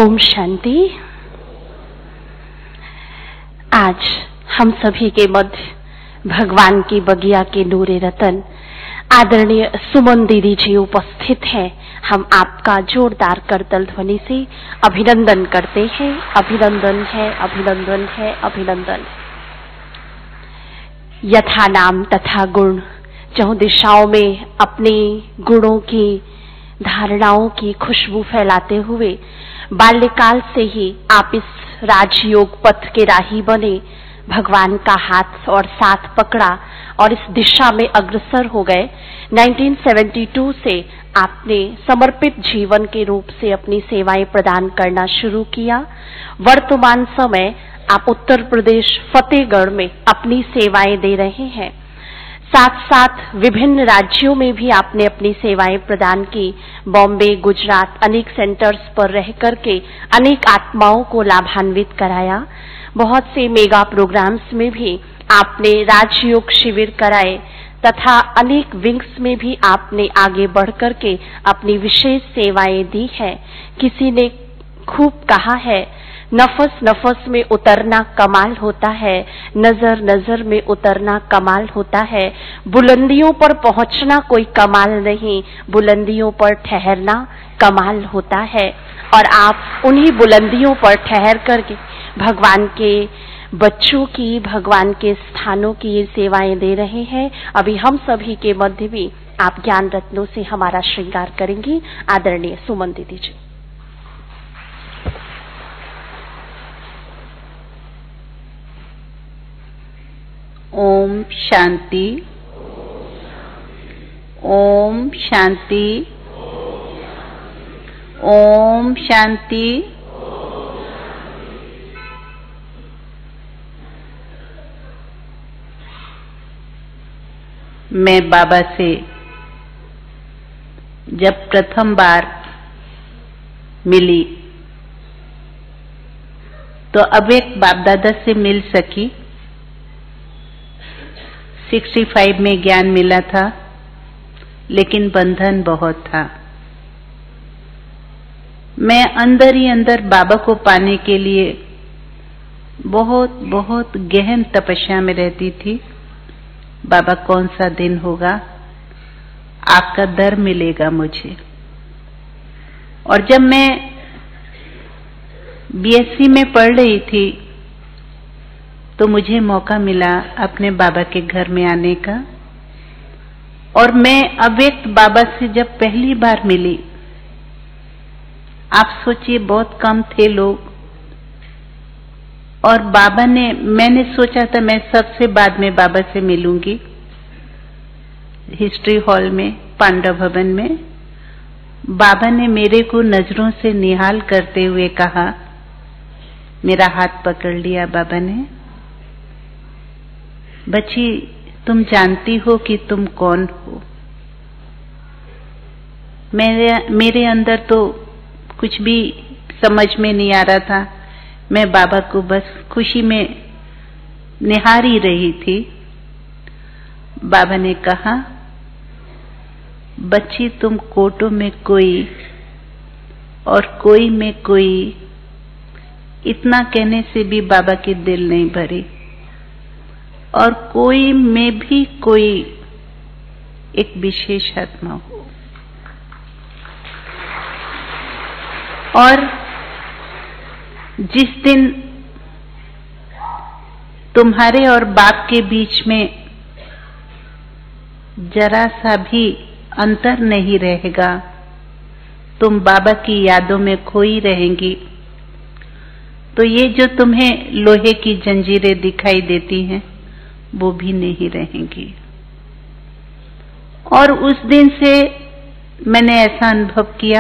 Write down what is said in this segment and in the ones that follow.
ओम शांति। आज हम सभी के मध्य भगवान की बगिया के नूरे रतन आदरणीय सुमन दीदी जी उपस्थित हैं। हम आपका जोरदार करतल ध्वनि से अभिनंदन करते हैं। अभिनंदन है, अभिनंदन है, अभिनंदन। यथा नाम तथा गुण, चहुं दिशाओं में अपने गुणों की धारणाओं की खुशबू फैलाते हुए बाल्यकाल से ही आप इस राजयोग पथ के राही बने, भगवान का हाथ और साथ पकड़ा और इस दिशा में अग्रसर हो गए। 1972 से आपने समर्पित जीवन के रूप से अपनी सेवाएं प्रदान करना शुरू किया। वर्तमान समय आप उत्तर प्रदेश फतेहगढ़ में अपनी सेवाएं दे रहे हैं। साथ साथ विभिन्न राज्यों में भी आपने अपनी सेवाएं प्रदान की। बॉम्बे, गुजरात, अनेक सेंटर्स पर रह करके अनेक आत्माओं को लाभान्वित कराया। बहुत से मेगा प्रोग्राम्स में भी आपने राजयोग शिविर कराए तथा अनेक विंग्स में भी आपने आगे बढ़ करके अपनी विशेष सेवाएं दी है। किसी ने खूब कहा है, नफस नफस में उतरना कमाल होता है, नजर नजर में उतरना कमाल होता है। बुलंदियों पर पहुंचना कोई कमाल नहीं, बुलंदियों पर ठहरना कमाल होता है। और आप उन्हीं बुलंदियों पर ठहर करके भगवान के बच्चों की, भगवान के स्थानों की ये सेवाएं दे रहे हैं। अभी हम सभी के मध्य भी आप ज्ञान रत्नों से हमारा श्रृंगार करेंगी। आदरणीय सुमन दीदी जी। ओम शांति, ओम शांति, ओम शांति। मैं बाबा से जब प्रथम बार मिली तो अब एक बाप दादा से मिल सकी। 65 में ज्ञान मिला था, लेकिन बंधन बहुत था। मैं अंदर ही अंदर बाबा को पाने के लिए बहुत बहुत गहन तपस्या में रहती थी। बाबा, कौन सा दिन होगा, आपका दर मिलेगा मुझे। और जब मैं बीएससी में पढ़ रही थी तो मुझे मौका मिला अपने बाबा के घर में आने का। और मैं अव्यक्त बाबा से जब पहली बार मिली, आप सोचिए बहुत कम थे लोग, और बाबा ने, मैंने सोचा था मैं सबसे बाद में बाबा से मिलूंगी। हिस्ट्री हॉल में, पांडव भवन में, बाबा ने मेरे को नजरों से निहाल करते हुए कहा, मेरा हाथ पकड़ लिया बाबा ने, बच्ची तुम जानती हो कि तुम कौन हो? मेरे अंदर तो कुछ भी समझ में नहीं आ रहा था। मैं बाबा को बस खुशी में निहार ही रही थी। बाबा ने कहा, बच्ची तुम कोटों में कोई और कोई में कोई, इतना कहने से भी बाबा की दिल नहीं भरी। और कोई में भी कोई एक विशेष आत्मा हो। और जिस दिन तुम्हारे और बाप के बीच में जरा सा भी अंतर नहीं रहेगा, तुम बाबा की यादों में खोई रहेंगी, तो ये जो तुम्हें लोहे की जंजीरें दिखाई देती हैं वो भी नहीं रहेंगी। और उस दिन से मैंने ऐसा अनुभव किया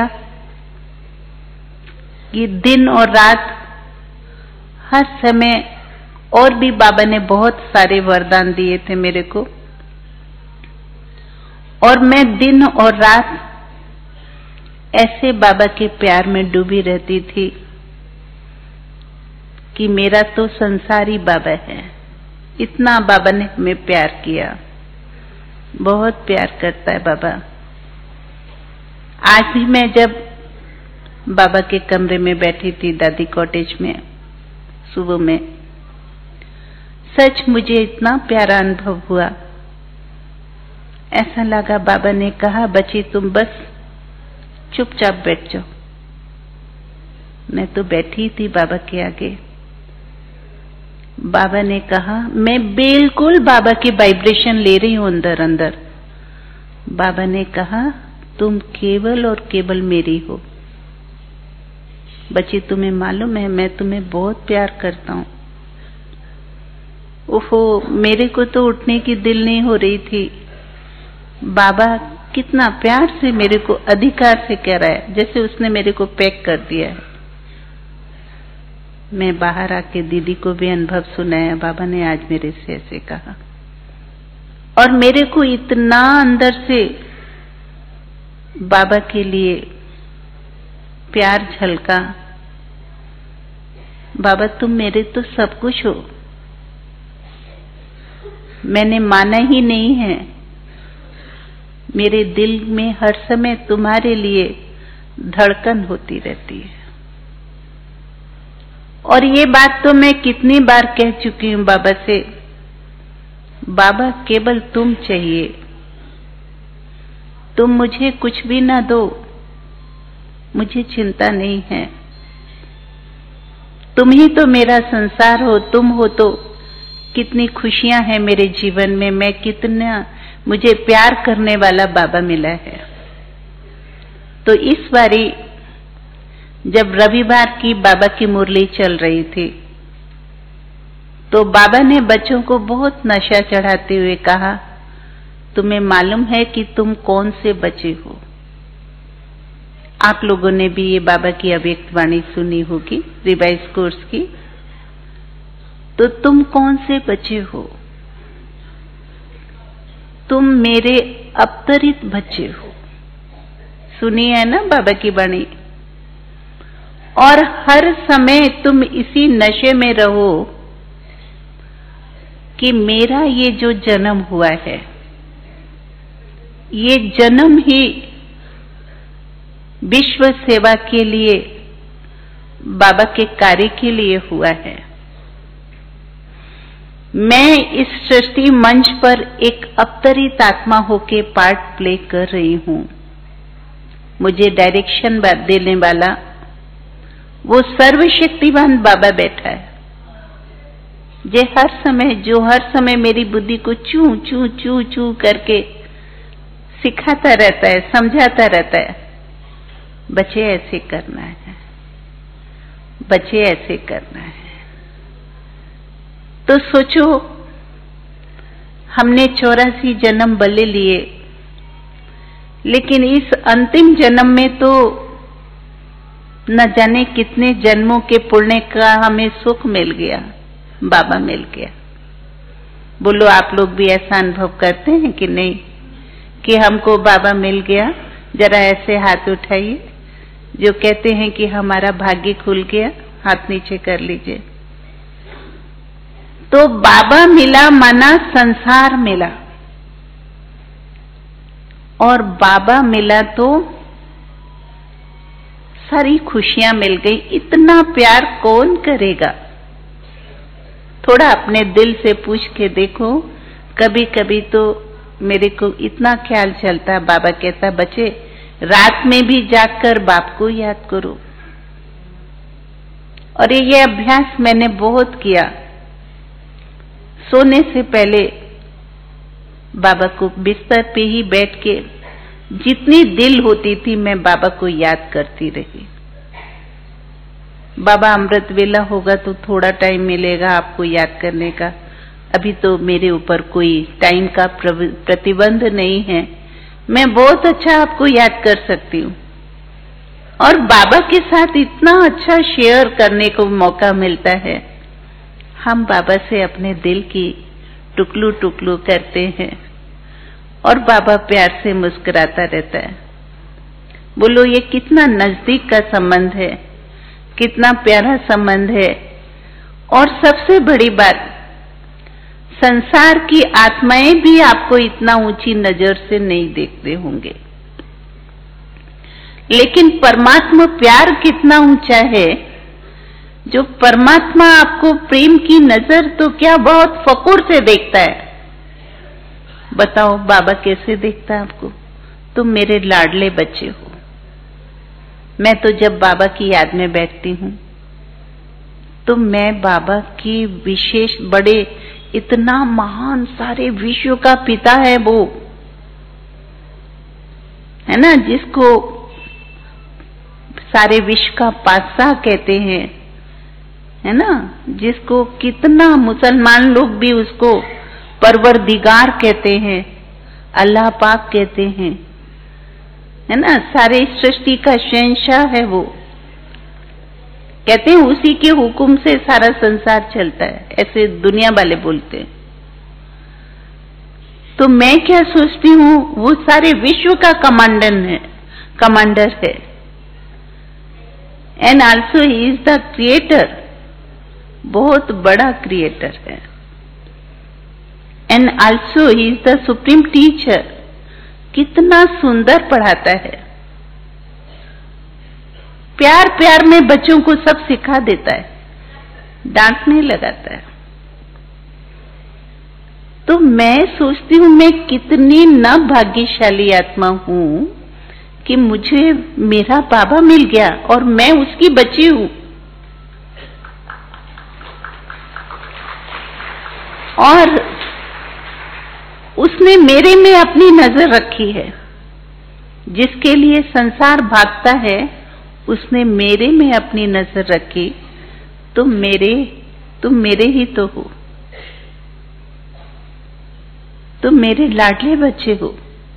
कि दिन और रात हर समय, और भी बाबा ने बहुत सारे वरदान दिए थे मेरे को, और मैं दिन और रात ऐसे बाबा के प्यार में डूबी रहती थी कि मेरा तो संसार ही बाबा है। इतना बाबा ने हमें प्यार किया, बहुत प्यार करता है बाबा। आज भी मैं जब बाबा के कमरे में बैठी थी दादी कॉटेज में सुबह में। सच मुझे इतना प्यारा अनुभव हुआ। ऐसा लगा बाबा ने कहा, बच्ची तुम बस चुपचाप बैठ जाओ। मैं तो बैठी थी बाबा के आगे। बाबा ने कहा, मैं बिल्कुल बाबा की वाइब्रेशन ले रही हूं अंदर अंदर। बाबा ने कहा, तुम केवल और केवल मेरी हो। बच्ची तुम्हें मालूम है मैं तुम्हें बहुत प्यार करता हूं। ओहो, मेरे को तो उठने की दिल नहीं हो रही थी। बाबा कितना प्यार से मेरे को अधिकार से कह रहा है, जैसे उसने मेरे को पैक कर दिया है। मैं बाहर आके दीदी को भी अनुभव सुनाया। बाबा ने आज मेरे से ऐसे कहा और मेरे को इतना अंदर से बाबा के लिए प्यार झलका। बाबा तुम मेरे तो सब कुछ हो। मैंने माना ही नहीं है। मेरे दिल में हर समय तुम्हारे लिए धड़कन होती रहती है। और ये बात तो मैं कितनी बार कह चुकी हूं बाबा से, बाबा केवल तुम चाहिए। तुम मुझे कुछ भी ना दो, मुझे चिंता नहीं है। तुम ही तो मेरा संसार हो। तुम हो तो कितनी खुशियां हैं मेरे जीवन में। मैं कितना, मुझे प्यार करने वाला बाबा मिला है। तो इस बारी जब रविवार की बाबा की मुरली चल रही थी तो बाबा ने बच्चों को बहुत नशा चढ़ाते हुए कहा, तुम्हें मालूम है कि तुम कौन से बच्चे हो? आप लोगों ने भी ये बाबा की अव्यक्त वाणी सुनी होगी रिवाइज कोर्स की। तो तुम कौन से बच्चे हो? तुम मेरे अवतरित बच्चे हो। सुनी है ना बाबा की वाणी? और हर समय तुम इसी नशे में रहो कि मेरा ये जो जन्म हुआ है, ये जन्म ही विश्व सेवा के लिए, बाबा के कार्य के लिए हुआ है। मैं इस सृष्टि मंच पर एक अवतरित आत्मा होके पार्ट प्ले कर रही हूं। मुझे डायरेक्शन देने वाला वो सर्वशक्तिवान बाबा बैठा है, जो हर समय मेरी बुद्धि को चू चू चू चू करके सिखाता रहता है, समझाता रहता है, बच्चे ऐसे करना है, बच्चे ऐसे करना है। तो सोचो, हमने 84 जन्म भले लिए, लेकिन इस अंतिम जन्म में तो न जाने कितने जन्मों के पुण्य का हमें सुख मिल गया, बाबा मिल गया। बोलो आप लोग भी ऐसा अनुभव करते हैं कि नहीं कि हमको बाबा मिल गया? जरा ऐसे हाथ उठाइए जो कहते हैं कि हमारा भाग्य खुल गया, हाथ नीचे कर लीजिए। तो बाबा मिला माना संसार मिला, और बाबा मिला तो सारी खुशियां मिल गई। इतना प्यार कौन करेगा? थोड़ा अपने दिल से पूछ के देखो। कभी कभी तो मेरे को इतना ख्याल चलता, बाबा कहता, बच्चे रात में भी जागकर बाप को याद करो। और ये अभ्यास मैंने बहुत किया। सोने से पहले बाबा को बिस्तर पे ही बैठ के जितनी दिल होती थी मैं बाबा को याद करती रही। बाबा अमृत वेला होगा तो थोड़ा टाइम मिलेगा आपको याद करने का। अभी तो मेरे ऊपर कोई टाइम का प्रतिबंध नहीं है, मैं बहुत अच्छा आपको याद कर सकती हूँ। और बाबा के साथ इतना अच्छा शेयर करने को मौका मिलता है। हम बाबा से अपने दिल की टुकलू टुकलू करते हैं और बाबा प्यार से मुस्कुराता रहता है। बोलो ये कितना नजदीक का संबंध है, कितना प्यारा संबंध है। और सबसे बड़ी बात, संसार की आत्माएं भी आपको इतना ऊंची नजर से नहीं देखते होंगे, लेकिन परमात्मा प्यार कितना ऊंचा है, जो परमात्मा आपको प्रेम की नजर तो क्या बहुत फकुर से देखता है। बताओ बाबा कैसे देखता है आपको? तुम मेरे लाडले बच्चे हो। मैं तो जब बाबा की याद में बैठती हूँ तो मैं बाबा की विशेष बड़े, इतना महान, सारे विश्व का पिता है वो, है ना, जिसको सारे विश्व का पातशाह कहते हैं, है ना, जिसको कितना मुसलमान लोग भी उसको परवरदिगार कहते हैं, अल्लाह पाक कहते हैं, है ना, सारे सृष्टि का शहंशाह है वो। कहते हैं उसी के हुक्म से सारा संसार चलता है, ऐसे दुनिया वाले बोलते हैं। तो मैं क्या सोचती हूँ, वो सारे विश्व का कमांडर है। And also he is the creator, बहुत बड़ा क्रिएटर है। And also he is the supreme teacher, कितना सुंदर पढ़ाता है। प्यार प्यार में बच्चों को सब सिखा देता है, डांट नहीं लगाता है। तो मैं सोचती हूँ मैं कितनी न भाग्यशाली आत्मा हूँ कि मुझे मेरा बाबा मिल गया और मैं उसकी बच्ची हूँ। और उसने मेरे में अपनी नजर रखी है। जिसके लिए संसार भागता है उसने मेरे में अपनी नजर रखी। तुम मेरे ही तो हो, तुम मेरे लाडले बच्चे हो।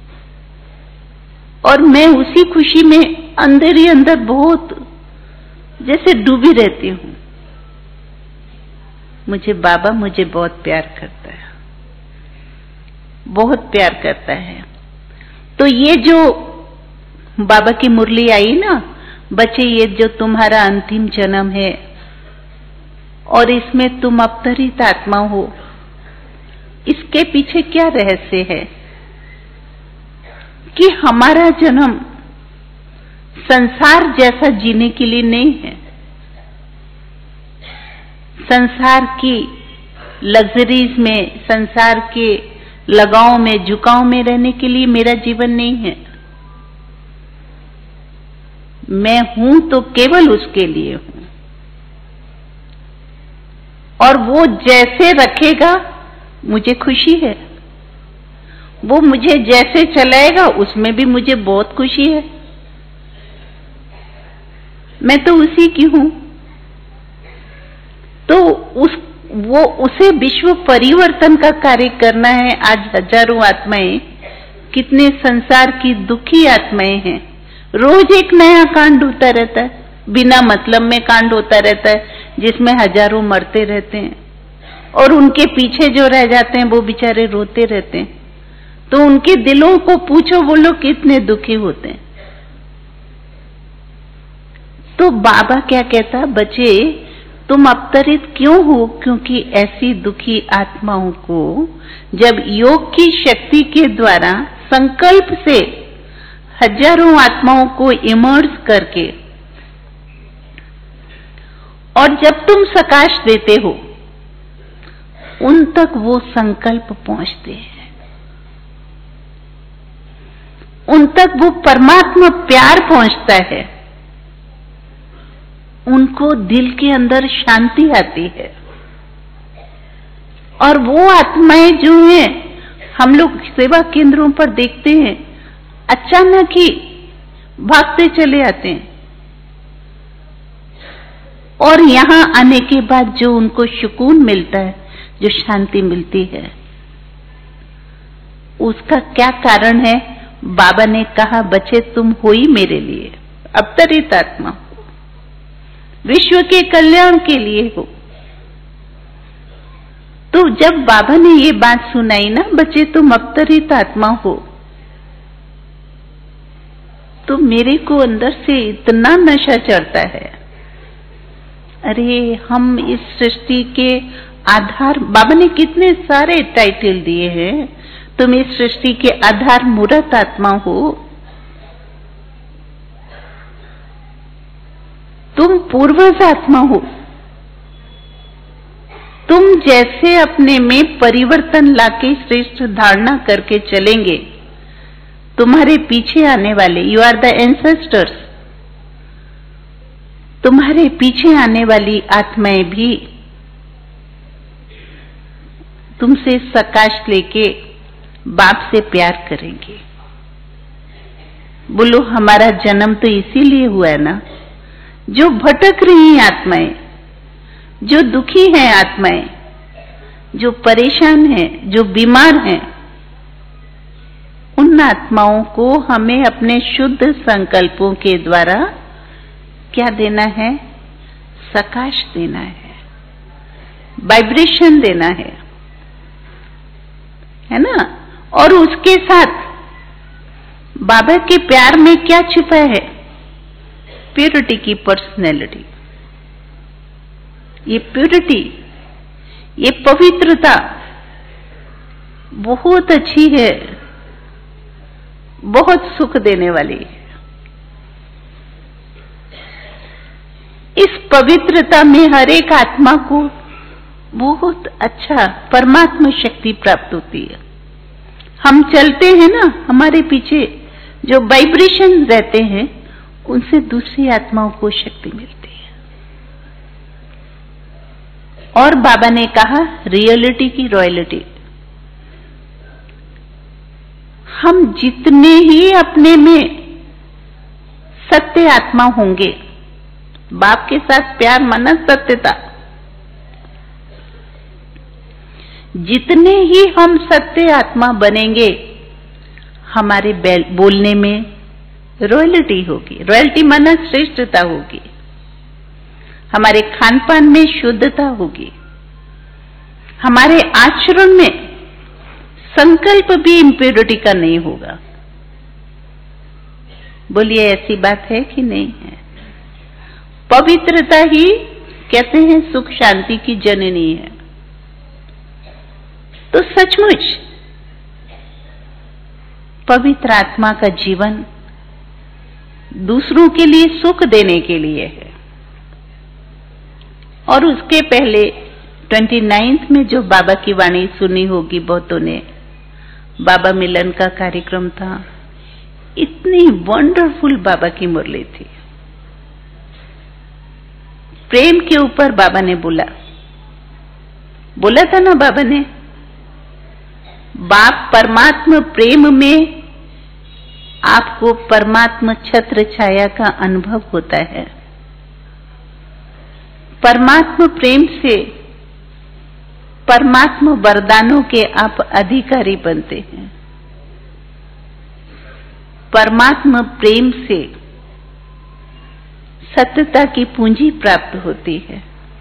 और मैं उसी खुशी में अंदर ही अंदर बहुत जैसे डूबी रहती हूँ। बाबा मुझे बहुत प्यार करता है, बहुत प्यार करता है। तो ये जो बाबा की मुरली आई ना, बच्चे ये जो तुम्हारा अंतिम जन्म है और इसमें तुम अवतरित आत्मा हो, इसके पीछे क्या रहस्य है कि हमारा जन्म संसार जैसा जीने के लिए नहीं है। संसार की लग्जरीज में, संसार के लगाव में, झुकाव में रहने के लिए मेरा जीवन नहीं है। मैं हूं तो केवल उसके लिए हूं, और वो जैसे रखेगा मुझे खुशी है। वो मुझे जैसे चलाएगा उसमें भी मुझे बहुत खुशी है। मैं तो उसी की हूं। तो उसे विश्व परिवर्तन का कार्य करना है। आज हजारों आत्माएं, कितने संसार की दुखी आत्माएं हैं। रोज एक नया कांड होता रहता है, बिना मतलब में कांड होता रहता है, जिसमें हजारों मरते रहते हैं और उनके पीछे जो रह जाते हैं वो बेचारे रोते रहते हैं। तो उनके दिलों को पूछो वो लोग कितने दुखी होते हैं। तो बाबा क्या कहता, बच्चे तुम अवतरित क्यों हो? क्योंकि ऐसी दुखी आत्माओं को जब योग की शक्ति के द्वारा संकल्प से हजारों आत्माओं को इमर्ज करके, और जब तुम प्रकाश देते हो उन तक वो संकल्प पहुंचते हैं, उन तक वो परमात्मा प्यार पहुंचता है, उनको दिल के अंदर शांति आती है। और वो आत्माएं जो हैं, हम लोग सेवा केंद्रों पर देखते हैं, अचानक ही भागते चले आते हैं, और यहाँ आने के बाद जो उनको सुकून मिलता है, जो शांति मिलती है, उसका क्या कारण है? बाबा ने कहा, बच्चे तुम हो ही मेरे लिए अवतरित आत्मा हो, विश्व के कल्याण के लिए हो। तो जब बाबा ने ये बात सुनाई ना, बच्चे तुम अवतरित आत्मा हो, तो मेरे को अंदर से इतना नशा चढ़ता है। अरे हम इस सृष्टि के आधार, बाबा ने कितने सारे टाइटल दिए हैं, तुम इस सृष्टि के आधार मूर्त आत्मा हो। तुम पूर्वज आत्मा हो। तुम जैसे अपने में परिवर्तन लाके श्रेष्ठ धारणा करके चलेंगे, तुम्हारे पीछे आने वाले, यू आर द एंसेस्टर्स, तुम्हारे पीछे आने वाली आत्माएं भी तुमसे सकाश लेके बाप से प्यार करेंगे। बोलो, हमारा जन्म तो इसीलिए हुआ है ना। जो भटक रही आत्माएं, जो दुखी हैं आत्माएं, जो परेशान हैं, जो बीमार हैं, उन आत्माओं को हमें अपने शुद्ध संकल्पों के द्वारा क्या देना है? सकाश देना है, वाइब्रेशन देना है ना। और उसके साथ बाबा के प्यार में क्या छिपा है? प्योरिटी की पर्सनैलिटी। ये प्योरिटी, ये पवित्रता बहुत अच्छी है, बहुत सुख देने वाली है। इस पवित्रता में हर एक आत्मा को बहुत अच्छा परमात्मा शक्ति प्राप्त होती है। हम चलते हैं ना, हमारे पीछे जो वाइब्रेशन रहते हैं, उनसे दूसरी आत्माओं को शक्ति मिलती है। और बाबा ने कहा रियलिटी की रॉयल्टी। हम जितने ही अपने में सत्य आत्मा होंगे, बाप के साथ प्यार माना सत्यता, जितने ही हम सत्य आत्मा बनेंगे, हमारे बोलने में रॉयल्टी होगी। रॉयल्टी माना श्रेष्ठता होगी। हमारे खान पान में शुद्धता होगी। हमारे आचरण में संकल्प भी इम्प्योरिटी का नहीं होगा। बोलिए, ऐसी बात है कि नहीं है? पवित्रता ही कहते हैं सुख शांति की जननी है। तो सचमुच पवित्र आत्मा का जीवन दूसरों के लिए सुख देने के लिए है। और उसके पहले 29 में जो बाबा की वाणी सुनी होगी बहुतों ने, बाबा मिलन का कार्यक्रम था। इतनी वंडरफुल बाबा की मुरली थी। प्रेम के ऊपर बाबा ने बोला था ना बाबा ने, बाप परमात्मा प्रेम में आपको परमात्मा छत्र छाया का अनुभव होता है। परमात्मा प्रेम से परमात्मा वरदानों के आप अधिकारी बनते हैं। परमात्मा प्रेम से सत्यता की पूंजी प्राप्त होती है।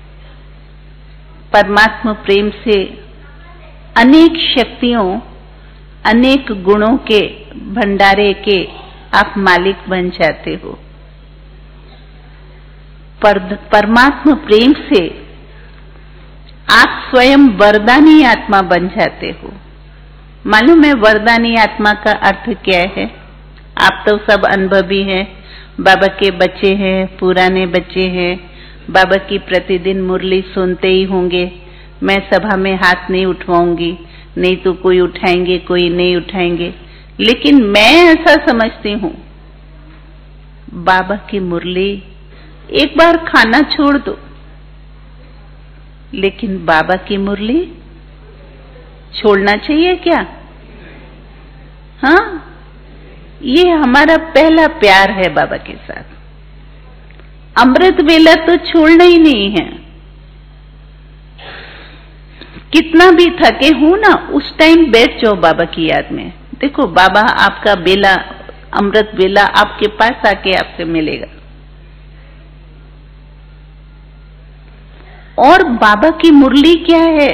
परमात्मा प्रेम से अनेक शक्तियों, अनेक गुणों के भंडारे के आप मालिक बन जाते हो। परमात्मा प्रेम से आप स्वयं वरदानी आत्मा बन जाते हो। मालूम है वरदानी आत्मा का अर्थ क्या है? आप तो सब अनुभवी हैं, बाबा के बच्चे हैं, पुराने बच्चे हैं, बाबा की प्रतिदिन मुरली सुनते ही होंगे। मैं सभा में हाथ नहीं उठवाऊंगी, नहीं तो कोई उठाएंगे, कोई नहीं उठाएंगे। लेकिन मैं ऐसा समझती हूँ, बाबा की मुरली एक बार खाना छोड़ दो, लेकिन बाबा की मुरली छोड़ना चाहिए क्या? हाँ, ये हमारा पहला प्यार है बाबा के साथ। अमृत वेला तो छोड़ना ही नहीं है। कितना भी थके हो ना, उस टाइम बैठ जाओ बाबा की याद में। देखो बाबा आपका बेला, अमृत वेला आपके पास आके आपसे मिलेगा। और बाबा की मुरली क्या है?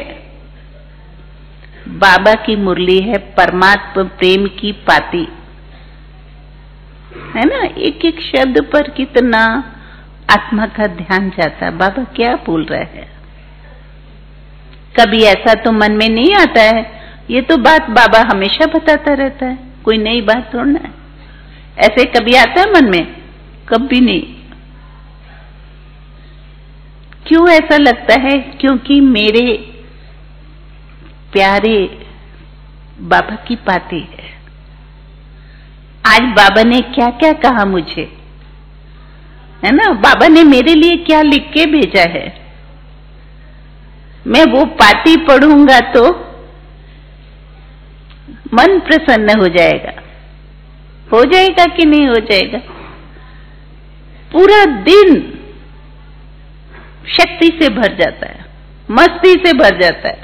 बाबा की मुरली है परमात्मा प्रेम की पाती, है ना। एक एक शब्द पर कितना आत्मा का ध्यान जाता है। बाबा क्या बोल रहा है? कभी ऐसा तो मन में नहीं आता है, ये तो बात बाबा हमेशा बताता रहता है, कोई नई बात थोड़ा है। ऐसे कभी आता है मन में? कभी नहीं। क्यों ऐसा लगता है? क्योंकि मेरे प्यारे बाबा की पाती है। आज बाबा ने क्या क्या कहा मुझे, है ना? बाबा ने मेरे लिए क्या लिख के भेजा है। मैं वो पाती पढ़ूंगा तो मन प्रसन्न हो जाएगा कि नहीं हो जाएगा? पूरा दिन शक्ति से भर जाता है, मस्ती से भर जाता है,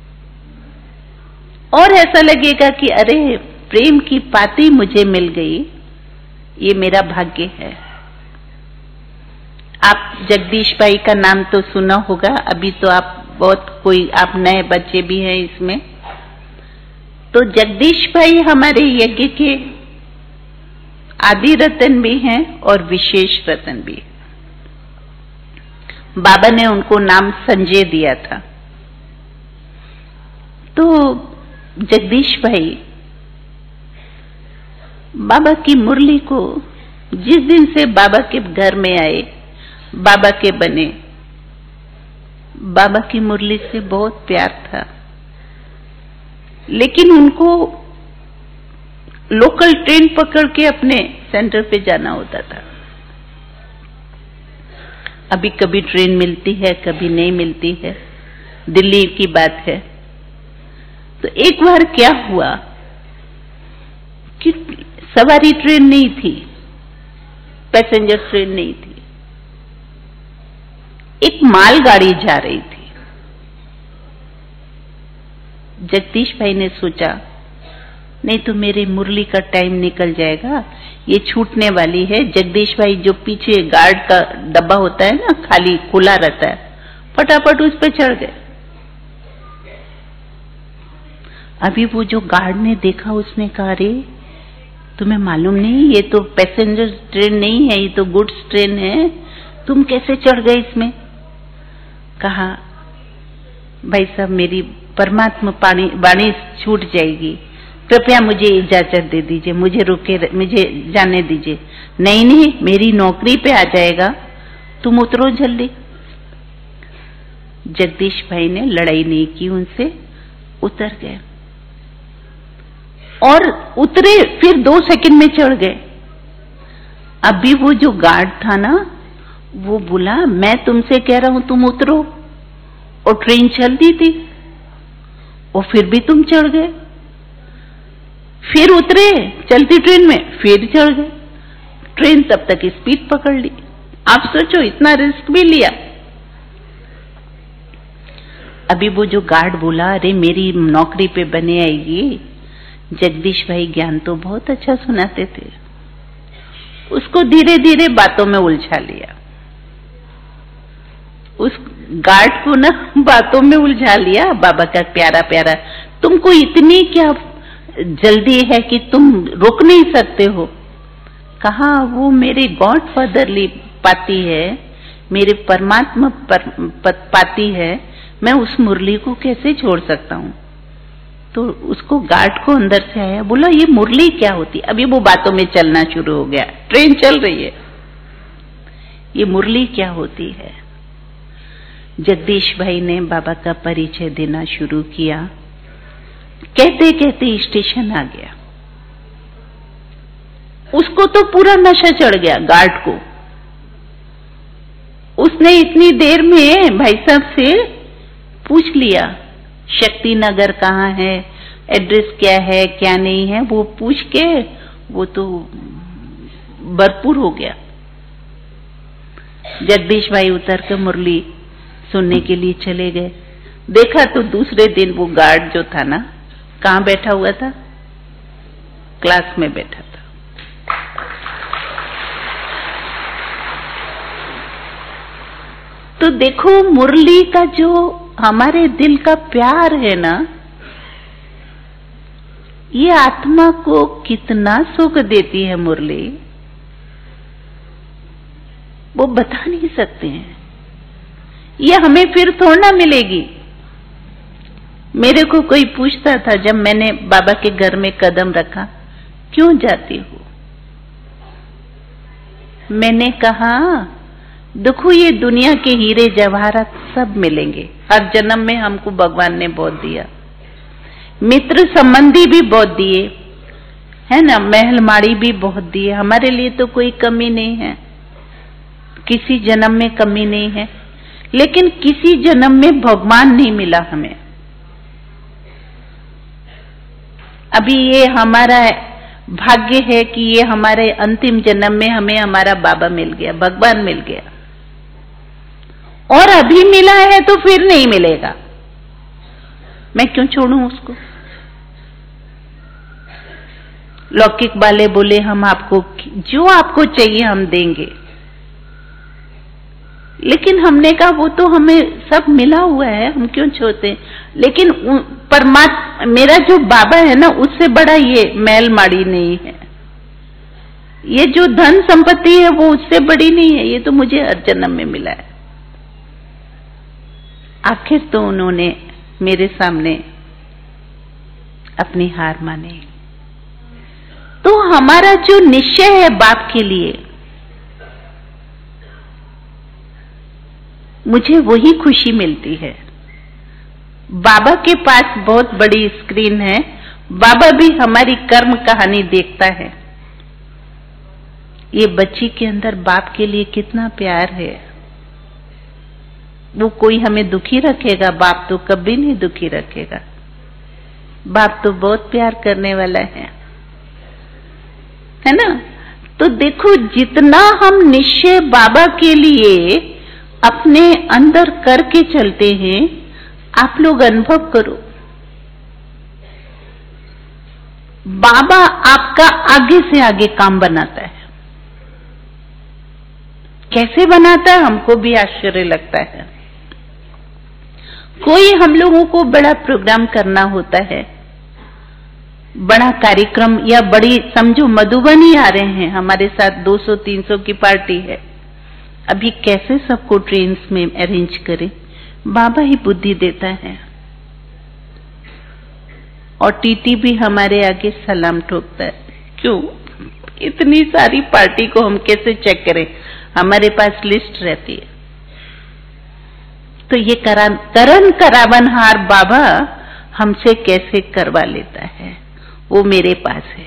और ऐसा लगेगा कि अरे प्रेम की पाती मुझे मिल गई, ये मेरा भाग्य है। आप जगदीश भाई का नाम तो सुना होगा, अभी तो आप आप नए बच्चे भी हैं इसमें। तो जगदीश भाई हमारे यज्ञ के आदि रतन भी हैं और विशेष रतन भी। बाबा ने उनको नाम संजय दिया था। तो जगदीश भाई बाबा की मुरली को जिस दिन से बाबा के घर में आए, बाबा के बने, बाबा की मुरली से बहुत प्यार था। लेकिन उनको लोकल ट्रेन पकड़ के अपने सेंटर पे जाना होता था। अभी कभी ट्रेन मिलती है, कभी नहीं मिलती है, दिल्ली की बात है। तो एक बार क्या हुआ कि सवारी ट्रेन नहीं थी, पैसेंजर ट्रेन नहीं थी, एक मालगाड़ी जा रही थी। जगदीश भाई ने सोचा नहीं तो मेरे मुरली का टाइम निकल जाएगा, ये छूटने वाली है। जगदीश भाई जो पीछे गार्ड का डब्बा होता है ना, खाली खुला रहता है, फटाफट उस पे चढ़ गए। अभी वो जो गार्ड ने देखा, उसने कहा अरे तुम्हें मालूम नहीं, ये तो पैसेंजर ट्रेन नहीं है, ये तो गुड्स ट्रेन है, तुम कैसे चढ़ गए इसमें? कहा भाई साहब मेरी परमात्मा वाणी छूट जाएगी, कृपया मुझे इजाजत दे दीजिए, मुझे जाने दीजिए। नहीं मेरी नौकरी पे आ जाएगा, तुम उतरो जल्दी। जगदीश भाई ने लड़ाई नहीं की उनसे, उतर गए और उतरे फिर 2 सेकंड में चढ़ गए। अभी वो जो गार्ड था ना, वो बोला मैं तुमसे कह रहा हूं तुम उतरो, और ट्रेन चलती थी और फिर भी तुम चढ़ गए। फिर उतरे चलती ट्रेन में, फिर चढ़ गए। ट्रेन तब तक स्पीड पकड़ ली। आप सोचो इतना रिस्क भी लिया। अभी वो जो गार्ड बोला अरे मेरी नौकरी पे बने आएगी। जगदीश भाई ज्ञान तो बहुत अच्छा सुनाते थे, उसको धीरे धीरे बातों में उलझा लिया। उस गार्ड को ना बातों में उलझा लिया। बाबा का प्यारा प्यारा, तुमको इतनी क्या जल्दी है कि तुम रुक नहीं सकते हो? कहा वो मेरे गॉडफादरली पाती है, मेरे परमात्मा पाती है, मैं उस मुरली को कैसे छोड़ सकता हूं? तो उसको गार्ड को अंदर से आया, बोला ये मुरली क्या होती? अभी वो बातों में चलना शुरू हो गया, ट्रेन चल रही है। ये मुरली क्या होती है? जगदीश भाई ने बाबा का परिचय देना शुरू किया। कहते कहते स्टेशन आ गया। उसको तो पूरा नशा चढ़ गया गार्ड को। उसने इतनी देर में भाई साहब से पूछ लिया शक्ति नगर कहाँ है, एड्रेस क्या है क्या नहीं है, वो पूछ के वो तो भरपूर हो गया। जगदीश भाई उतर के मुरली सुनने के लिए चले गए। देखा तो दूसरे दिन वो गार्ड जो था ना, कहाँ बैठा हुआ था? क्लास में बैठा था। तो देखो मुरली का जो हमारे दिल का प्यार है ना, ये आत्मा को कितना सुख देती है मुरली, वो बता नहीं सकते हैं। ये हमें फिर थोड़ा ना मिलेगी। मेरे को कोई पूछता था जब मैंने बाबा के घर में कदम रखा, क्यों जाती हो? मैंने कहा देखो ये दुनिया के हीरे जवाहरात सब मिलेंगे, हर जन्म में हमको भगवान ने बहुत दिया, मित्र संबंधी भी बहुत दिए, है ना, महल माड़ी भी बहुत दिए, हमारे लिए तो कोई कमी नहीं है, किसी जन्म में कमी नहीं है। लेकिन किसी जन्म में भगवान नहीं मिला हमें। अभी ये हमारा भाग्य है कि ये हमारे अंतिम जन्म में हमें हमारा बाबा मिल गया, भगवान मिल गया, और अभी मिला है तो फिर नहीं मिलेगा, मैं क्यों छोड़ूं उसको। लौकिक वाले बोले हम आपको जो आपको चाहिए हम देंगे, लेकिन हमने कहा वो तो हमें सब मिला हुआ है, हम क्यों छोड़ते। लेकिन परमात्मा मेरा जो बाबा है ना, उससे बड़ा ये महल माड़ी नहीं है, ये जो धन संपत्ति है वो उससे बड़ी नहीं है, ये तो मुझे हर जन्म में मिला है। आखिर तो उन्होंने मेरे सामने अपनी हार मानी। तो हमारा जो निश्चय है बाप के लिए, मुझे वही खुशी मिलती है। बाबा के पास बहुत बड़ी स्क्रीन है, बाबा भी हमारी कर्म कहानी देखता है। ये बच्ची के अंदर बाप के लिए कितना प्यार है, वो कोई हमें दुखी रखेगा, बाप तो कभी नहीं दुखी रखेगा। बाप तो बहुत प्यार करने वाला है ना। तो देखो जितना हम निश्चय बाबा के लिए अपने अंदर करके चलते हैं, आप लोग अनुभव करो, बाबा आपका आगे से आगे काम बनाता है। कैसे बनाता है हमको भी आश्चर्य लगता है। कोई हम लोगों को बड़ा प्रोग्राम करना होता है, बड़ा कार्यक्रम, या बड़ी समझो मधुबनी आ रहे हैं हमारे साथ, 200-300 की पार्टी है, अभी कैसे सबको ट्रेन्स में अरेंज करें, बाबा ही बुद्धि देता है। और टीटी भी हमारे आगे सलाम ठोकता है। क्यों? इतनी सारी पार्टी को हम कैसे चेक करें, हमारे पास लिस्ट रहती है। तो ये करण करावनहार बाबा हमसे कैसे करवा लेता है, वो मेरे पास है।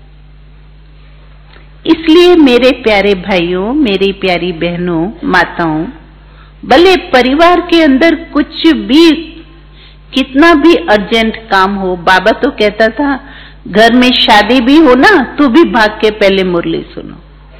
इसलिए मेरे प्यारे भाइयों, मेरी प्यारी बहनों, माताओं, भले परिवार के अंदर कुछ भी कितना भी अर्जेंट काम हो, बाबा तो कहता था घर में शादी भी हो ना तो भी भाग के पहले मुरली सुनो,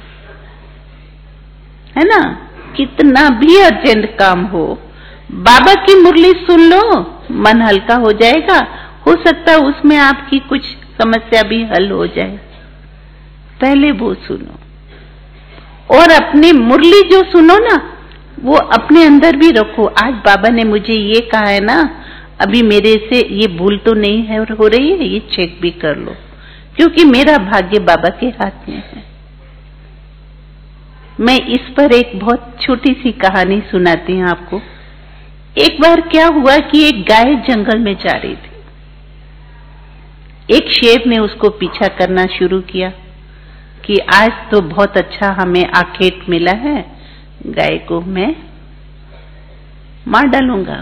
है ना। कितना भी अर्जेंट काम हो, बाबा की मुरली सुन लो, मन हल्का हो जाएगा। हो सकता है उसमें आपकी कुछ समस्या भी हल हो जाए, पहले वो सुनो। और अपनी मुरली जो सुनो ना, वो अपने अंदर भी रखो। आज बाबा ने मुझे ये कहा है ना, अभी मेरे से ये भूल तो नहीं है हो रही है, ये चेक भी कर लो, क्योंकि मेरा भाग्य बाबा के हाथ में है। मैं इस पर एक बहुत छोटी सी कहानी सुनाती हूँ आपको। एक बार क्या हुआ कि एक गाय जंगल में जा रही थी, एक शेर ने उसको पीछा करना शुरू किया कि आज तो बहुत अच्छा हमें आखेट मिला है, गाय को मैं मार डालूंगा।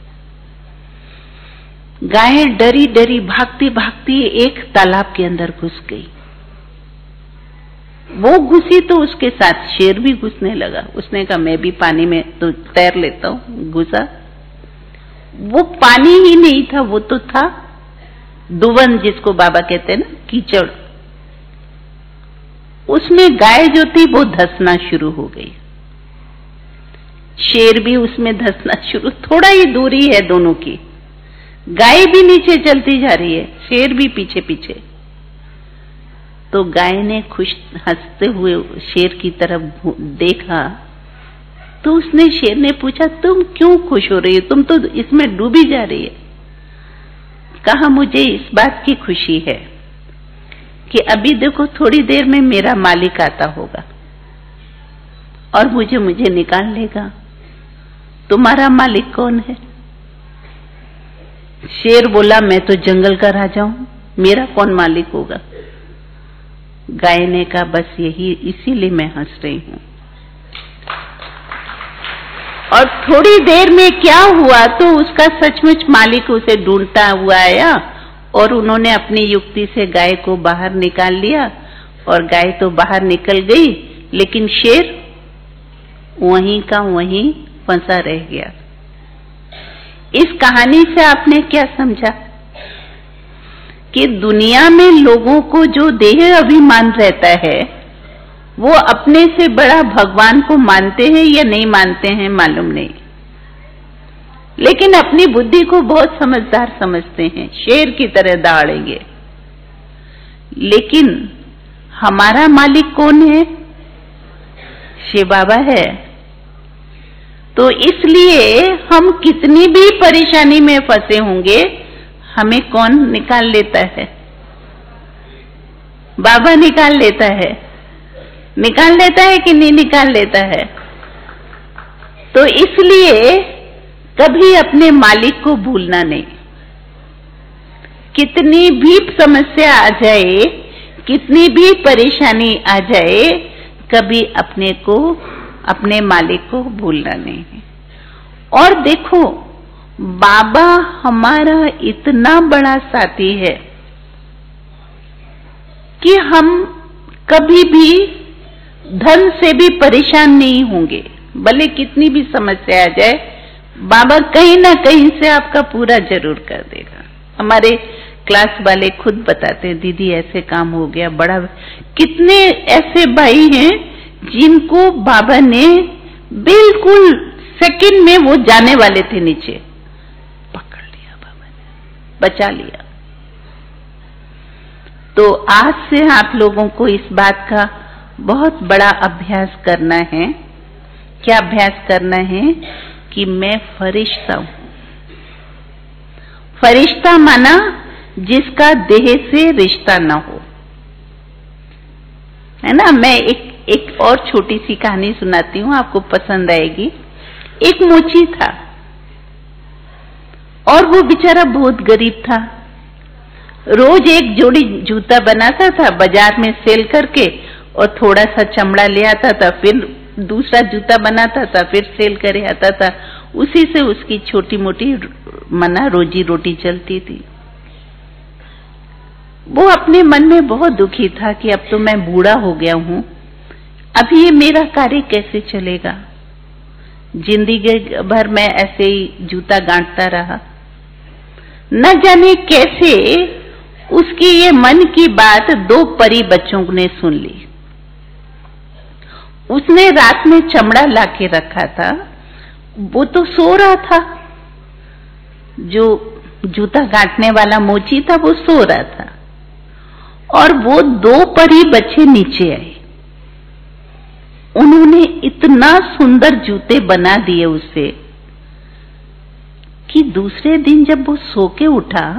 गाय डरी डरी भागती भागती एक तालाब के अंदर घुस गई। वो घुसी तो उसके साथ शेर भी घुसने लगा। उसने कहा मैं भी पानी में तो तैर लेता हूं। घुसा, वो पानी ही नहीं था, वो तो था दुवन, जिसको बाबा कहते हैं ना, कीचड़। उसमें गाय जो थी वो धंसना शुरू हो गई, शेर भी उसमें धंसना शुरू। थोड़ा ही दूरी है दोनों की, गाय भी नीचे चलती जा रही है, शेर भी पीछे पीछे। तो गाय ने खुश हंसते हुए शेर की तरफ देखा, तो उसने शेर ने पूछा तुम क्यों खुश हो रही हो, तुम तो इसमें डूबी जा रही है। कहा मुझे इस बात की खुशी है कि अभी देखो थोड़ी देर में मेरा मालिक आता होगा और मुझे निकाल लेगा। तुम्हारा मालिक कौन है? शेर बोला मैं तो जंगल का राजा हूं, मेरा कौन मालिक होगा। गाय ने कहा बस यही, इसीलिए मैं हंस रही हूं। और थोड़ी देर में क्या हुआ तो उसका सचमुच मालिक उसे ढूंढता हुआ आया और उन्होंने अपनी युक्ति से गाय को बाहर निकाल लिया और गाय तो बाहर निकल गई, लेकिन शेर वहीं का वहीं फंसा रह गया। इस कहानी से आपने क्या समझा कि दुनिया में लोगों को जो देह अभिमान रहता है वो अपने से बड़ा भगवान को मानते हैं या नहीं मानते हैं मालूम नहीं, लेकिन अपनी बुद्धि को बहुत समझदार समझते हैं, शेर की तरह दौड़ेंगे। लेकिन हमारा मालिक कौन है? शिव बाबा है। तो इसलिए हम कितनी भी परेशानी में फंसे होंगे, हमें कौन निकाल लेता है? बाबा निकाल लेता है। निकाल लेता है कि नहीं निकाल लेता है? तो इसलिए कभी अपने मालिक को भूलना नहीं। कितनी भी समस्या आ जाए, कितनी भी परेशानी आ जाए, कभी अपने मालिक को भूलना नहीं है। और देखो, बाबा हमारा इतना बड़ा साथी है कि हम कभी भी धन से भी परेशान नहीं होंगे। भले कितनी भी समस्या आ जाए, बाबा कहीं ना कहीं से आपका पूरा जरूर कर देगा। हमारे क्लास वाले खुद बताते, दीदी ऐसे काम हो गया बड़ा। कितने ऐसे भाई हैं जिनको बाबा ने बिल्कुल सेकंड में, वो जाने वाले थे नीचे, पकड़ लिया बाबा ने, बचा लिया। तो आज से आप लोगों को इस बात का बहुत बड़ा अभ्यास करना है। क्या अभ्यास करना है? कि मैं फरिश्ता हूं। फरिश्ता माना जिसका देह से रिश्ता ना हो, है ना। मैं एक और छोटी सी कहानी सुनाती हूँ, आपको पसंद आएगी। एक मोची था और वो बेचारा बहुत गरीब था। रोज एक जोड़ी जूता बनाता था बाजार में सेल करके, और थोड़ा सा चमड़ा ले आता था, फिर दूसरा जूता बनाता था, फिर सेल करे आता था। उसी से उसकी छोटी मोटी रोजी रोटी चलती थी। वो अपने मन में बहुत दुखी था कि अब तो मैं बूढ़ा हो गया हूं, अब ये मेरा कार्य कैसे चलेगा। जिंदगी भर मैं ऐसे ही जूता गांठता रहा। न जाने कैसे उसकी ये मन की बात 2 परी बच्चों ने सुन ली। उसने रात में चमड़ा लाके रखा था, वो तो सो रहा था। जो जूता गांठने वाला मोची था वो सो रहा था, और वो 2 परी बच्चे नीचे आए। उन्होंने इतना सुंदर जूते बना दिए उससे कि दूसरे दिन जब वो सो के उठा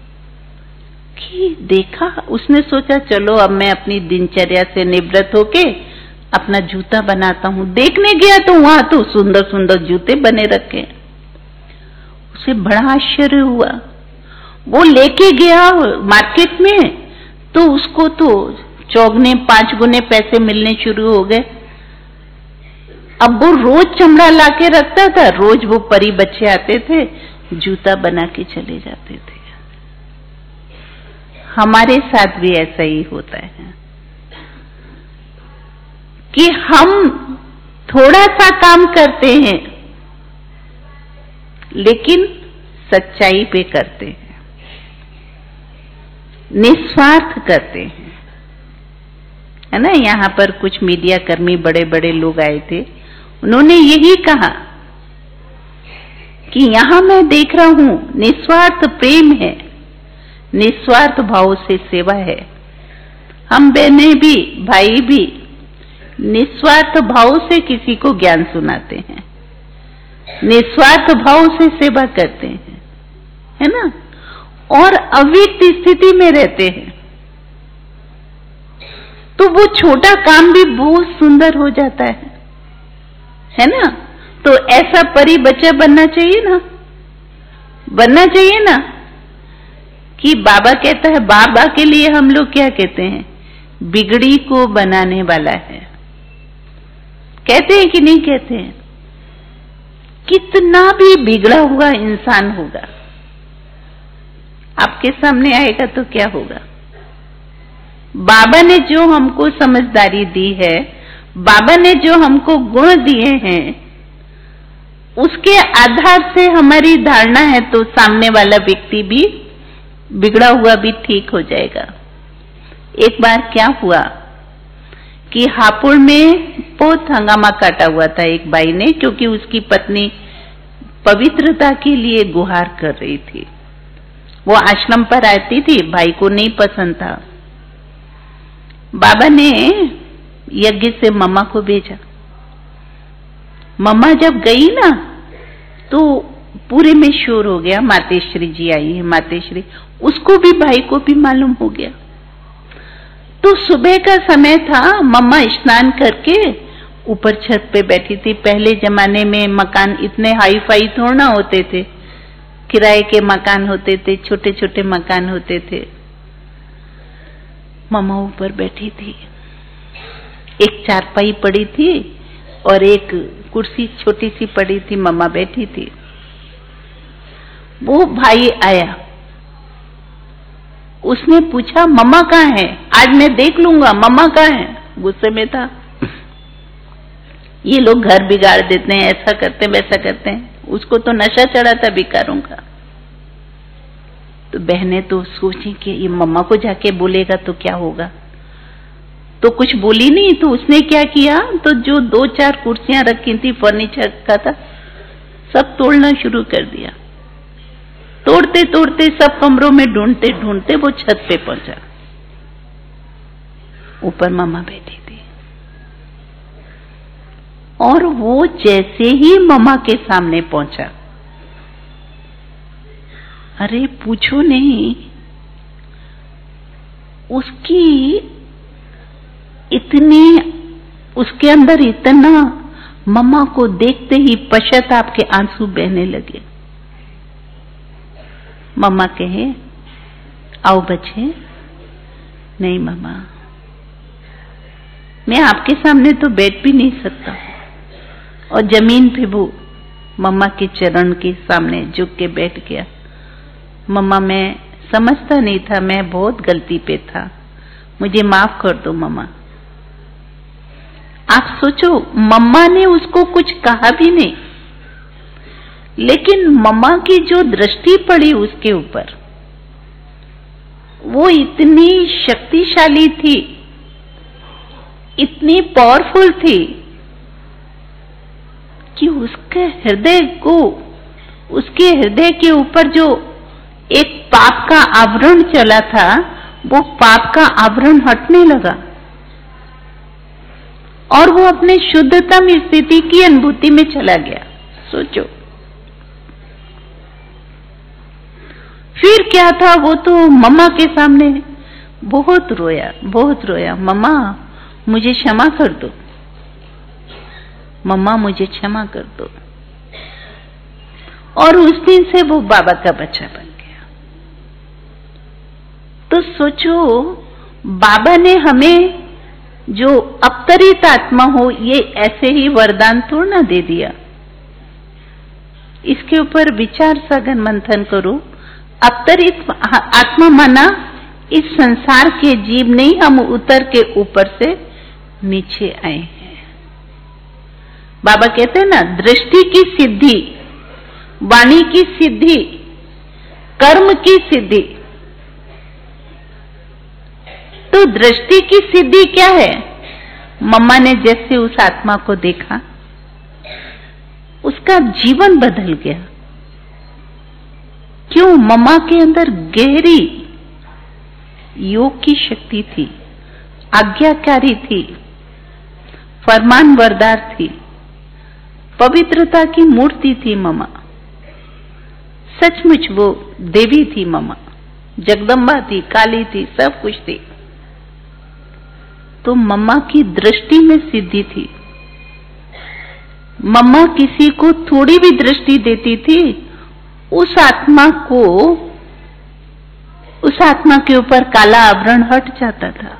कि देखा, उसने सोचा चलो अब मैं अपनी दिनचर्या से निवृत्त होके अपना जूता बनाता हूं। देखने गया तो वहां तो सुंदर सुंदर जूते बने रखे। उसे बड़ा आश्चर्य हुआ। वो लेके गया मार्केट में, तो उसको तो 4 गुने पैसे मिलने शुरू हो गए। अब वो रोज चमड़ा लाके रखता था, रोज वो परी बच्चे आते थे, जूता बना के चले जाते थे। हमारे साथ भी ऐसा ही होता है कि हम थोड़ा सा काम करते हैं लेकिन सच्चाई पे करते हैं, निस्वार्थ करते हैं, है ना। यहाँ पर कुछ मीडिया कर्मी बड़े बड़े लोग आए थे, उन्होंने यही कहा कि यहाँ मैं देख रहा हूं निस्वार्थ प्रेम है, निस्वार्थ भाव से सेवा है। हम बहनें भी भाई भी निस्वार्थ भाव से किसी को ज्ञान सुनाते हैं, निस्वार्थ भाव से सेवा करते हैं, है ना। और अव्यक्त स्थिति में रहते हैं तो वो छोटा काम भी बहुत सुंदर हो जाता है ना। तो ऐसा परी बच्चा बनना चाहिए ना, बनना चाहिए ना। कि बाबा कहता है, बाबा के लिए हम लोग क्या कहते हैं, बिगड़ी को बनाने वाला है। कहते हैं कि नहीं कहते हैं? कितना भी बिगड़ा हुआ इंसान होगा, आपके सामने आएगा तो क्या होगा? बाबा ने जो हमको समझदारी दी है, बाबा ने जो हमको गुण दिए हैं, उसके आधार से हमारी धारणा है तो सामने वाला व्यक्ति भी बिगड़ा हुआ भी ठीक हो जाएगा। एक बार क्या हुआ कि हापुड़ में बहुत हंगामा काटा हुआ था एक भाई ने, क्योंकि उसकी पत्नी पवित्रता के लिए गुहार कर रही थी। वो आश्रम पर आती थी, भाई को नहीं पसंद था। बाबा ने यज्ञ से मम्मा को भेजा। मम्मा जब गई ना तो पूरे में शोर हो गया, मातेश्वरी जी आई है, मातेश्वरी। उसको भी, भाई को भी मालूम हो गया। तो सुबह का समय था, मम्मा स्नान करके ऊपर छत पे बैठी थी। पहले जमाने में मकान इतने हाई फाई थोड़ा ना होते थे, किराए के मकान होते थे, छोटे छोटे मकान होते थे। मम्मा ऊपर बैठी थी, एक चारपाई पड़ी थी और एक कुर्सी छोटी सी पड़ी थी, मम्मा बैठी थी। वो भाई आया, उसने पूछा मम्मा कहाँ है? आज मैं देख लूंगा मम्मा कहाँ है। गुस्से में था, ये लोग घर बिगाड़ देते हैं, ऐसा करते हैं वैसा करते हैं। उसको तो नशा चढ़ा था भिखारों का। तो बहनें तो सोची कि ये मम्मा को जाके बोलेगा तो क्या होगा, तो कुछ बोली नहीं। तो उसने क्या किया, तो जो 2-4 कुर्सियां रखी थी, फर्नीचर का था, सब तोड़ना शुरू कर दिया। तोड़ते तोड़ते सब कमरों में ढूंढते ढूंढते वो छत पे पहुंचा। ऊपर मम्मा बैठी थी और वो जैसे ही मम्मा के सामने पहुंचा, अरे पूछो नहीं, उसकी इतनी, उसके अंदर इतना, मम्मा को देखते ही पश्चाताप के आंसू बहने लगे। मम्मा कहे आओ बच्चे। नहीं मम्मा, मैं आपके सामने तो बैठ भी नहीं सकता। और जमीन पे वो मम्मा के चरण के सामने झुक के बैठ गया। मम्मा मैं समझता नहीं था, मैं बहुत गलती पे था, मुझे माफ कर दो मम्मा। आप सोचो, मम्मा ने उसको कुछ कहा भी नहीं, लेकिन मम्मा की जो दृष्टि पड़ी उसके ऊपर, वो इतनी शक्तिशाली थी, इतनी पावरफुल थी कि उसके हृदय को, उसके हृदय के ऊपर जो एक पाप का आवरण चला था, वो पाप का आवरण हटने लगा और वो अपने शुद्धतम स्थिति की अनुभूति में चला गया। सोचो फिर क्या था, वो तो मम्मा के सामने बहुत रोया, बहुत रोया। मम्मा मुझे क्षमा कर दो, मम्मा मुझे क्षमा कर दो। और उस दिन से वो बाबा का बच्चा बन गया। तो सोचो, बाबा ने हमें जो अवतरित आत्मा हो, ये ऐसे ही वरदान थोड़ा ना दे दिया। इसके ऊपर विचार सागर मंथन करो। अवतरित आत्मा माना इस संसार के जीव नहीं, हम उतर के ऊपर से नीचे आए हैं। बाबा कहते हैं ना, दृष्टि की सिद्धि, वाणी की सिद्धि, कर्म की सिद्धि। तो दृष्टि की सिद्धि क्या है? मम्मा ने जैसे उस आत्मा को देखा, उसका जीवन बदल गया। क्यों? मम्मा के अंदर गहरी योग की शक्ति थी, आज्ञाकारी थी, फरमानबरदार थी, पवित्रता की मूर्ति थी मम्मा। सचमुच वो देवी थी मम्मा, जगदम्बा थी, काली थी, सब कुछ थी। तो मम्मा की दृष्टि में सिद्धि थी। मम्मा किसी को थोड़ी भी दृष्टि देती थी, उस आत्मा के ऊपर काला आवरण हट जाता था।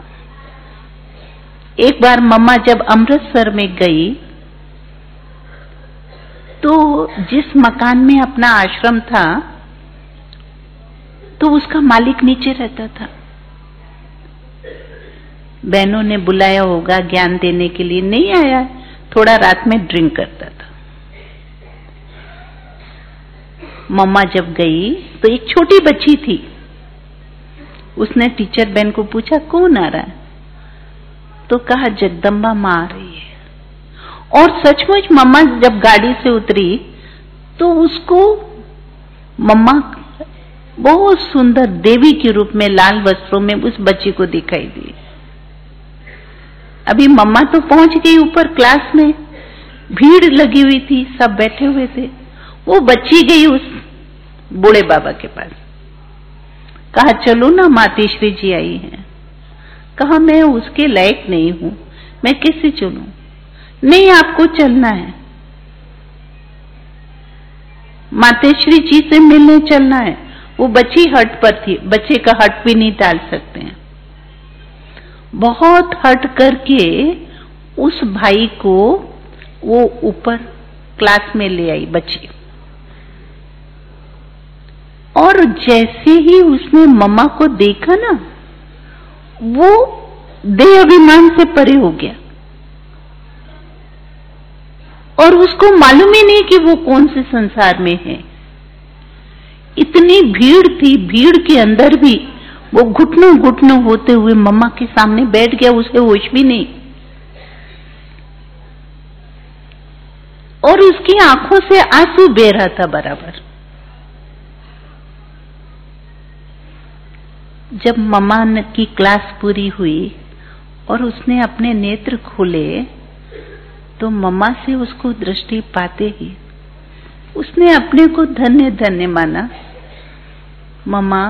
एक बार मम्मा जब अमृतसर में गई तो जिस मकान में अपना आश्रम था तो उसका मालिक नीचे रहता था। बहनों ने बुलाया होगा ज्ञान देने के लिए, नहीं आया, थोड़ा रात में ड्रिंक करता था। मम्मा जब गई तो एक छोटी बच्ची थी, उसने टीचर बहन को पूछा कौन आ रहा है, तो कहा जगदम्बा माँ आ रही है। और सचमुच मम्मा जब गाड़ी से उतरी तो उसको मम्मा बहुत सुंदर देवी के रूप में लाल वस्त्रों में उस बच्ची को दिखाई दी। अभी मम्मा तो पहुंच गई ऊपर क्लास में, भीड़ लगी हुई थी, सब बैठे हुए थे। वो बच्ची गई उस बूढ़े बाबा के पास, कहा चलो ना, मातेश्वरी जी आई हैं। कहा मैं उसके लायक नहीं हूं, मैं कैसे चलूं? नहीं, आपको चलना है, मातेश्वरी जी से मिलने चलना है। वो बच्ची हट पर थी, बच्चे का हट भी नहीं टाल सकते हैं। बहुत हट करके उस भाई को वो ऊपर क्लास में ले आई बच्ची। और जैसे ही उसने मम्मा को देखा ना, वो देह अभिमान से परे हो गया और उसको मालूम ही नहीं कि वो कौन से संसार में है। इतनी भीड़ थी, भीड़ के अंदर भी वो घुटनों घुटनों होते हुए मम्मा के सामने बैठ गया, उसे होश भी नहीं। और उसकी आंखों से आंसू बह रहा था बराबर। जब मम्मा की क्लास पूरी हुई और उसने अपने नेत्र खोले तो मम्मा से उसको दृष्टि पाते ही उसने अपने को धन्य धन्य माना। मम्मा,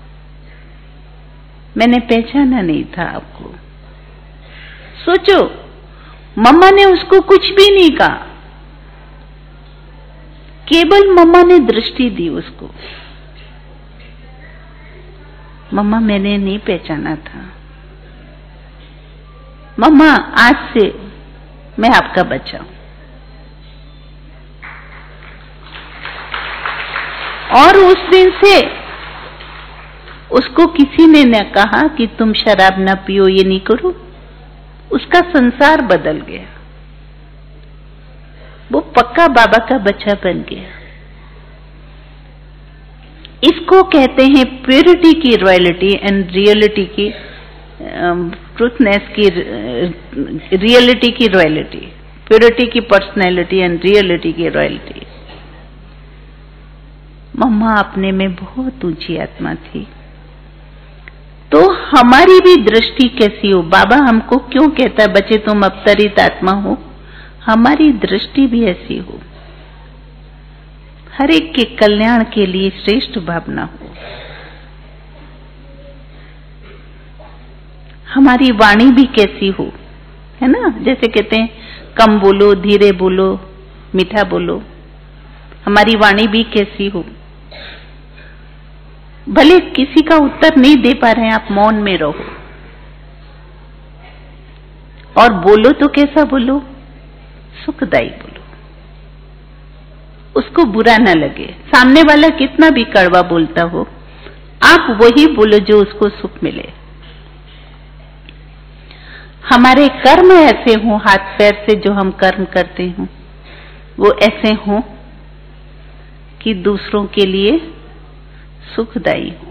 मैंने पहचाना नहीं था आपको। सोचो, मम्मा ने उसको कुछ भी नहीं कहा, केवल मम्मा ने दृष्टि दी उसको। मम्मा, मैंने नहीं पहचाना था। मम्मा, आज से मैं आपका बच्चा हूं। और उस दिन से उसको किसी ने न कहा कि तुम शराब न पियो, ये नहीं करो। उसका संसार बदल गया, वो पक्का बाबा का बच्चा बन गया। इसको कहते हैं प्योरिटी की रॉयल्टी एंड रियलिटी की ट्रूथनेस की, रियलिटी की रॉयल्टी, प्योरिटी की पर्सनैलिटी एंड रियलिटी की रॉयल्टी। मम्मा अपने में बहुत ऊंची आत्मा थी, तो हमारी भी दृष्टि कैसी हो? बाबा हमको क्यों कहता है बच्चे तुम अवतरित आत्मा हो? हमारी दृष्टि भी ऐसी हो, हर एक के कल्याण के लिए श्रेष्ठ भावना हो। हमारी वाणी भी कैसी हो, है ना? जैसे कहते हैं कम बोलो, धीरे बोलो, मीठा बोलो। हमारी वाणी भी कैसी हो? भले किसी का उत्तर नहीं दे पा रहे हैं, आप मौन में रहो और बोलो तो कैसा बोलो? सुखदायी बोलो, उसको बुरा ना लगे। सामने वाला कितना भी कड़वा बोलता हो, आप वही बोलो जो उसको सुख मिले। हमारे कर्म ऐसे हों, हाथ पैर से जो हम कर्म करते हों वो ऐसे हों कि दूसरों के लिए सुखदायी हो।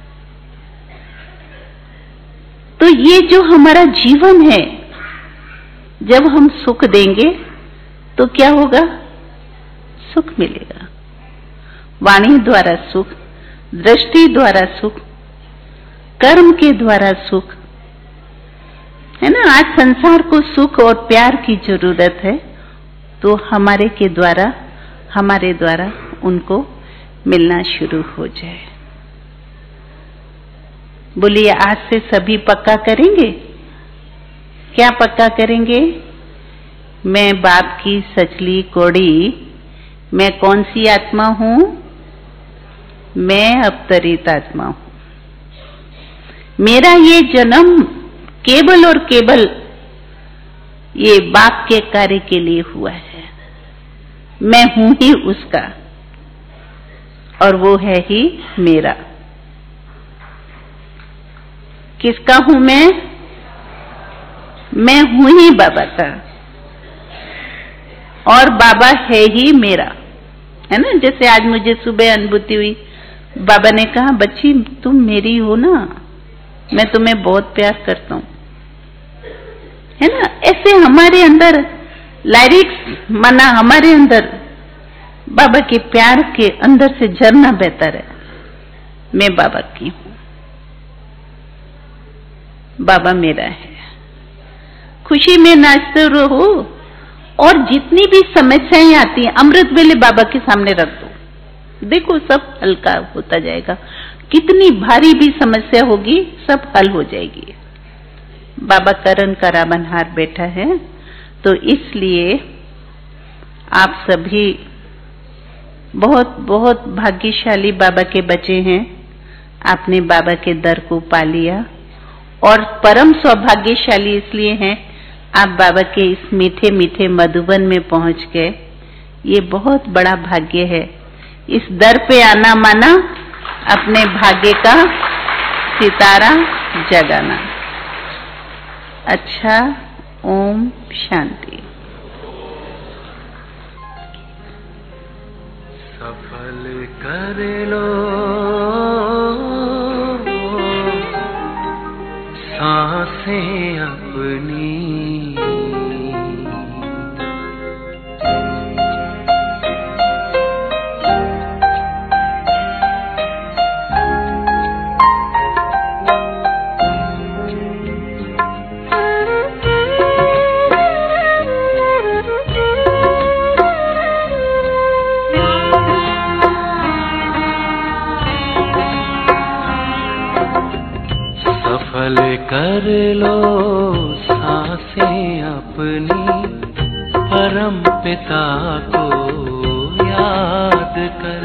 तो ये जो हमारा जीवन है, जब हम सुख देंगे तो क्या होगा? सुख मिलेगा। वाणी द्वारा सुख, दृष्टि द्वारा सुख, कर्म के द्वारा सुख, है ना? आज संसार को सुख और प्यार की जरूरत है, तो हमारे द्वारा उनको मिलना शुरू हो जाए। बोलिए, आज से सभी पक्का करेंगे। क्या पक्का करेंगे? मैं बाप की सचली कौड़ी, मैं कौन सी आत्मा हूं? मैं अवतरित आत्मा हूं। मेरा ये जन्म केवल और केवल ये बाप के कार्य के लिए हुआ है। मैं हूं ही उसका और वो है ही मेरा। किसका हूं मैं हूं ही बाबा का और बाबा है ही मेरा, है ना। जैसे आज मुझे सुबह अनुभूति हुई, बाबा ने कहा बच्ची तुम मेरी हो ना, मैं तुम्हें बहुत प्यार करता हूं, है ना। ऐसे हमारे अंदर लिरिक्स माना हमारे अंदर बाबा के प्यार के अंदर से झरना बहता रहे, मैं बाबा की हूं, बाबा मेरा है। खुशी में नाचते रहो और जितनी भी समस्याएं आती हैं अमृत वेले बाबा के सामने रख दो, देखो सब हल्का होता जाएगा। कितनी भारी भी समस्या होगी सब हल हो जाएगी। बाबा करण कराबनहार बैठा है, तो इसलिए आप सभी बहुत बहुत भाग्यशाली बाबा के बच्चे हैं। आपने बाबा के दर को पा लिया और परम सौभाग्यशाली इसलिए हैं आप बाबा के इस मीठे मीठे मधुबन में पहुंच गए। ये बहुत बड़ा भाग्य है। इस दर पे आना माना अपने भाग्य का सितारा जगाना। अच्छा, ओम शांति। सफल कर लो सांसें अपनी, सफल कर लो सांसें अपनी, परम पिता को याद कर।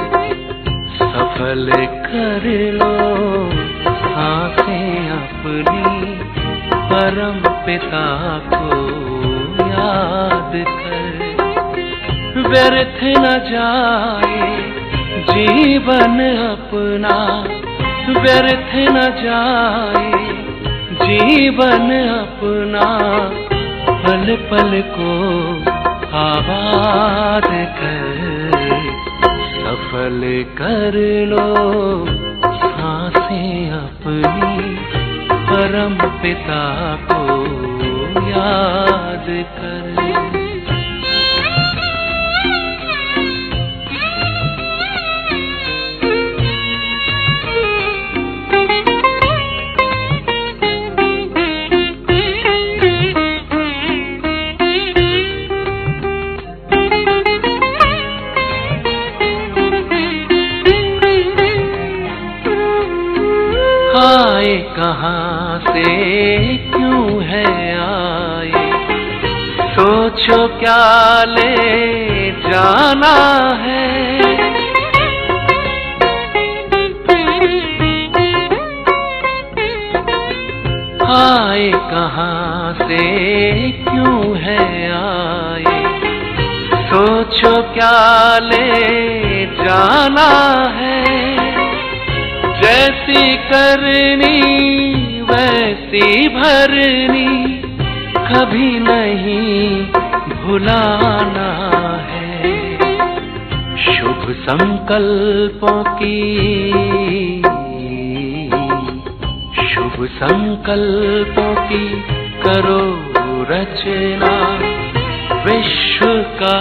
सफल कर लो सांसें अपनी, परम पिता को याद कर। व्यर्थ न जाए जीवन अपना, व्यर्थ न जाए जीवन अपना, पल पल को आबाद कर। सफल कर लो सांसें अपनी, परम पिता को याद कर। आए कहाँ से क्यों है आए, सोचो क्या ले जाना है। आए कहाँ से क्यों है आए, सोचो क्या ले जाना है। जैसी करनी वैसी भरनी, कभी नहीं भुलाना है। शुभ संकल्पों की, शुभ संकल्पों की करो रचना, विश्व का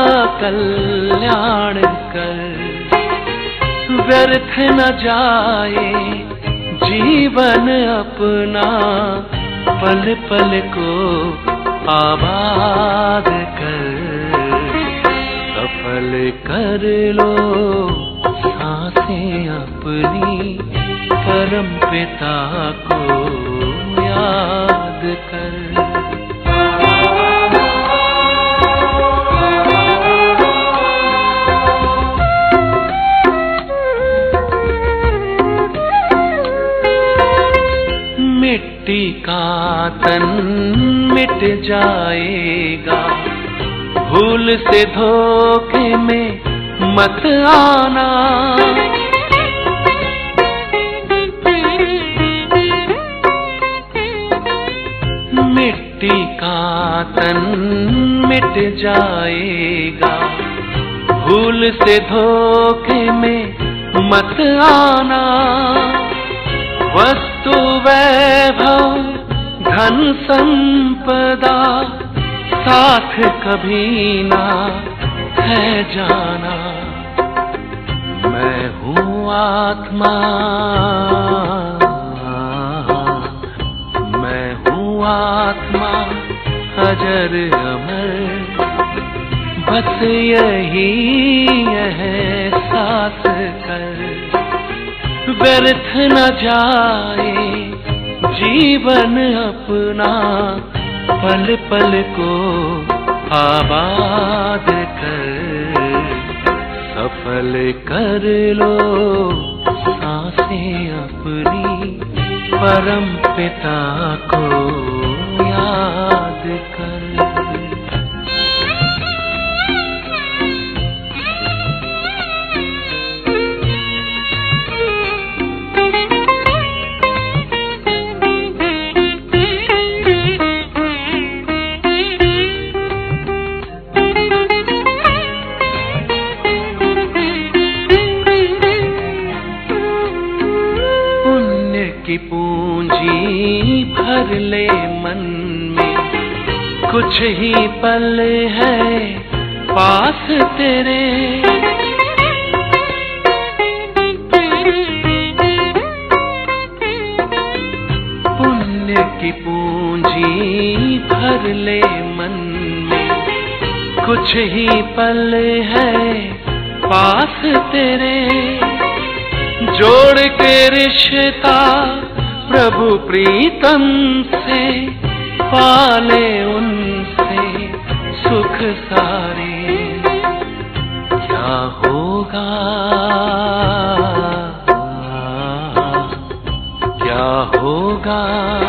कल्याण कर। व्यर्थ न जाए जीवन अपना, पल पल को आबाद कर। सफल कर लो सांसें अपनी, परम पिता को याद कर। मिट्टी का तन मिट जाएगा, भूल से धोखे में मत आना। मिट्टी का तन मिट जाएगा, भूल से धोखे में मत आना। वस्तु वैभव धन संपदा साथ कभी ना है जाना। मैं हूँ आत्मा, मैं हूँ आत्मा अजर अमर, बस यही एहसास कर। व्यर्थ न जाए जीवन अपना, पल पल को आबाद कर। सफल कर लो सांसें अपनी, परम पिता को याद कर। की पूंजी भर ले मन में, कुछ ही पल है पास तेरे। पुण्य की पूंजी भर ले मन में, कुछ ही पल है पास तेरे। जोड़ के रिश्ता प्रभु प्रीतम से, पाले उनसे सुख सारे। क्या होगा, क्या होगा,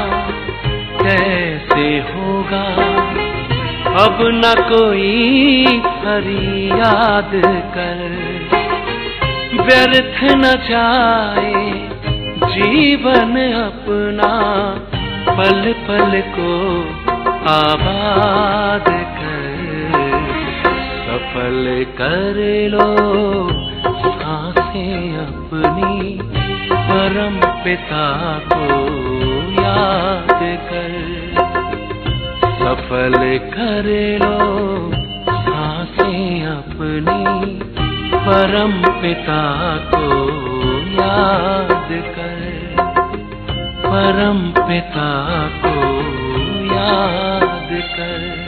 कैसे होगा, अब न कोई फरियाद कर। व्यर्थ न जाए जीवन अपना, पल पल को आबाद कर। सफल कर लो सांसें अपनी, परम पिता को याद कर। सफल कर लो सांसें अपनी, परम पिता को याद कर। परम पिता को याद कर।